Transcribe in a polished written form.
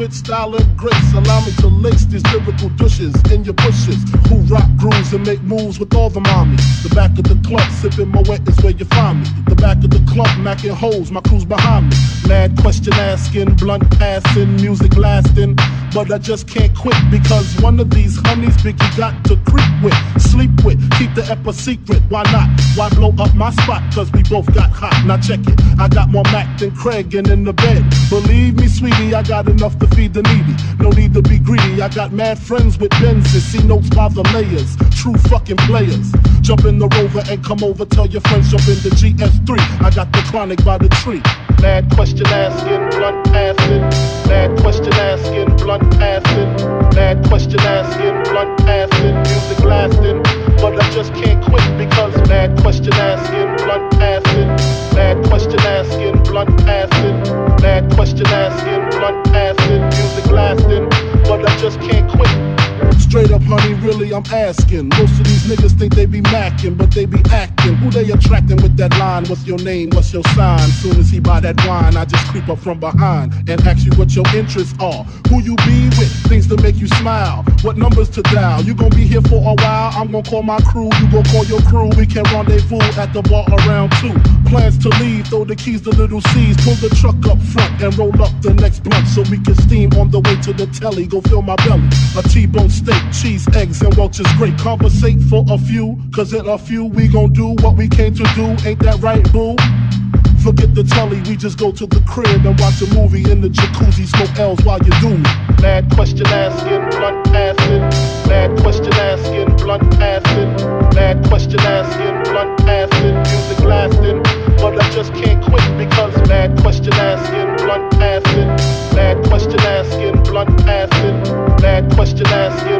spit style and grace. Allow me to lace these lyrical douches in your bushes. Who rock grooves and make moves with all the mommies. The back of the club, sipping my wet is where you find me. The back of the club, macking holes, my crew's behind me. Mad question asking, blunt passing, music blasting. But I just can't quit because one of these honeys Biggie got to creep with, sleep with, keep the ep a secret. Why not? Why blow up my spot? Cause we both got hot. Now check it. I got more Mac than Craig and in the bed. Believe me, sweetie, I got enough to feed the needy. No need to be greedy. I got mad friends with Benzes. See notes by the layers. True fucking players. Jump in the Rover and come over. Tell your friends jump in the GS3. I got the chronic by the tree. Mad question asking, blunt passing. Mad question asking, blunt passing. Mad question asking, blunt passing. Music lasting, but I just can't quit because mad question asking, blunt passing. Mad question asking, blunt passing. Mad question asking, blunt passing. Music lasting, but I just can't quit. Straight up, honey, really, I'm asking. Most of these niggas think they be macking, but they be acting. Who they attracting with that line? What's your name? What's your sign? Soon as he buy that wine, I just creep up from behind and ask you what your interests are. Who you be with? Things to make you smile. What numbers to dial? You gon' be here for a while? I'm gon' call my crew. You gon' call your crew. We can rendezvous at the bar around 2. Plans to leave, throw the keys to Little C's. Pull the truck up front and roll up the next blunt so we can steam on the way to the telly. Go fill my belly. A T-bone steak, cheese, eggs, and Welch's grape. Conversate for a few, cause in a few we gon' do what we came to do. Ain't that right, boo? Forget the telly, we just go to the crib and watch a movie in the jacuzzi. Smoke L's while you do me. Mad question asking, blunt passing. Mad question asking, blunt passing. Mad question asking, blunt passing. Music lasting, but I just can't quit because mad question asking, blunt passing. Mad question asking, blunt passing. Mad question asking.